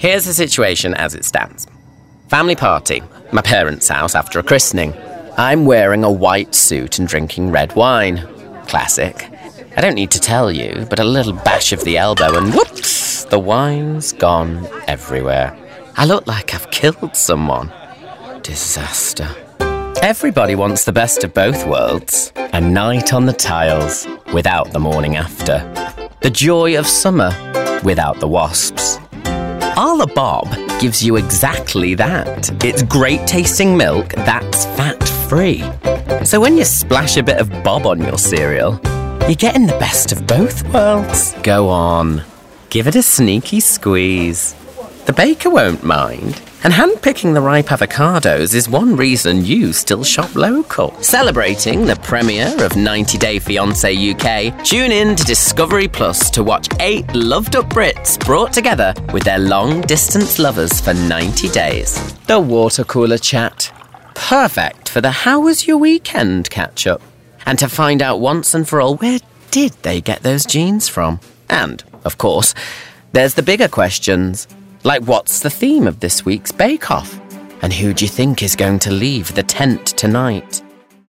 Here's the situation as it stands. Family party, my parents' house after a christening. I'm wearing a white suit and drinking red wine. Classic. I don't need to tell you, but a little bash of the elbow and whoops, the wine's gone everywhere. I look like I've killed someone. Disaster. Everybody wants the best of both worlds. A night on the tiles without the morning after. The joy of summer without the wasps. Arla Bob gives you exactly that. It's great tasting milk that's fat-free. So when you splash a bit of Bob on your cereal, you're getting the best of both worlds. Go on, give it a sneaky squeeze. The baker won't mind. And handpicking the ripe avocados is one reason you still shop local. Celebrating the premiere of 90 Day Fiancé UK, tune in to Discovery Plus to watch 8 loved-up Brits brought together with their long-distance lovers for 90 days. The water cooler chat. Perfect for the how was your weekend catch-up. And to find out once and for all, where did they get those jeans from? And, of course, there's the bigger questions. Like, what's the theme of this week's Bake Off? And who do you think is going to leave the tent tonight?